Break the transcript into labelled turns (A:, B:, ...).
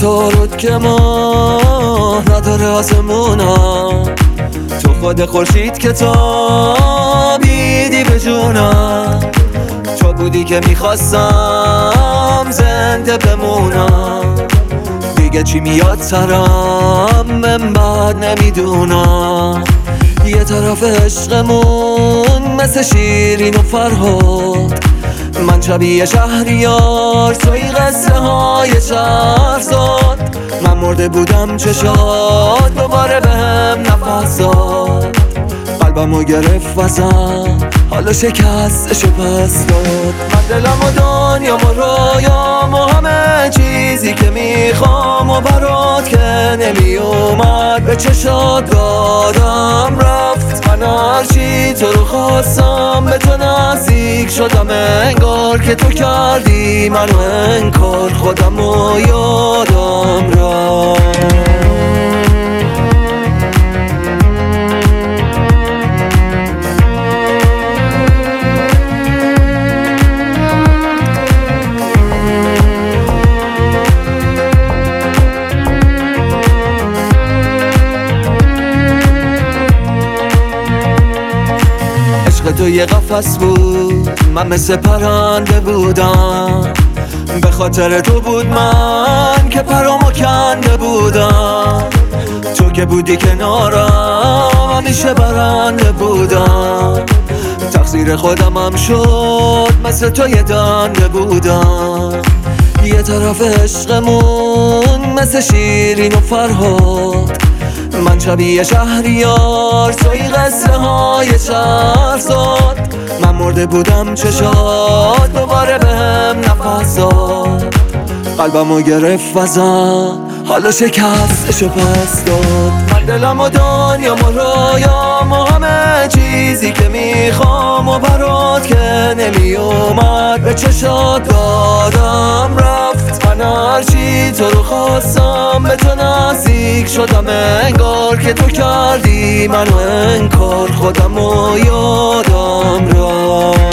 A: عطارد که ما نداره آسمونا، تو خود خورشید که تابیدی به جونم، تو بودی که میخواستم زنده بمونم. دیگه چی میاد سرم من بعد نمیدونم. یه طرف عشقمون مثل شیرین و فرهاد، من شبیه شهریار توی قصه های شهرزاد. من مرده بودم چشات دوباره بهم نفس داد، قلبمو گرفت وزم حالا شکستشو پس داد. من دلم و دنیام و رویام و همه چیزی که میخوام و برات که نمیومد به چشات دادم رفت. من هرچی تو رو خواستم به تو نزدیک شدم، انگار که تو کردی منو انکار، خودمو یادم رفت. تو یه قفس بود، من مثل پرنده بودم، به خاطر تو بود من که پرامو کنده بودم. تو که بودی کنارم همیشه برنده بودم، تقصیر خودم هم شد مثل تو یه دنده بودم. یه طرف عشقمون مثل شیرین و فرهاد، من شبیه شهریار توی قصه های شهرزاد. من مرده بودم چشات دوباره بهم نفس داد، قلبمو گرفت وزم حالا شکستشو پس داد. من دلم و دنیام و رویام و همه چیزی که میخوام و برات که نمیومد به چشات دادم رفت. من هرچی تو رو خواستم به تو نزدیک شدم، انگار که تو کردی منو انکار، خودمو یادم رفت.